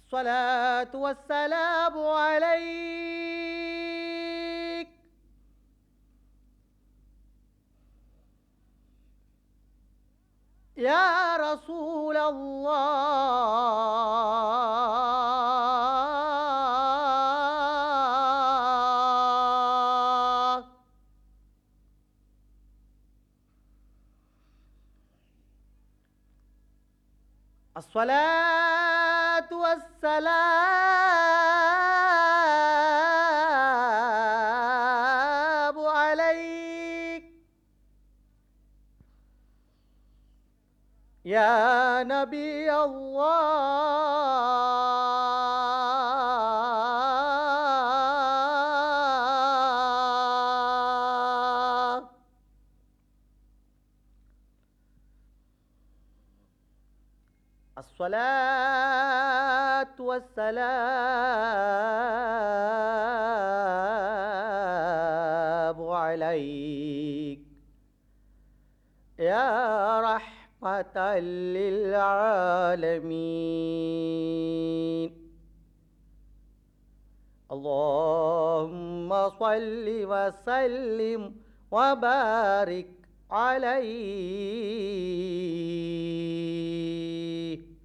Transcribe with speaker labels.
Speaker 1: الصلاة والسلام عليك يا رسول الله. الصلاة والسلام عليك يا نبي الله. الصلاة والسلام عليك يا رحمة للعالمين. اللهم صل وسلم وبارك عليه.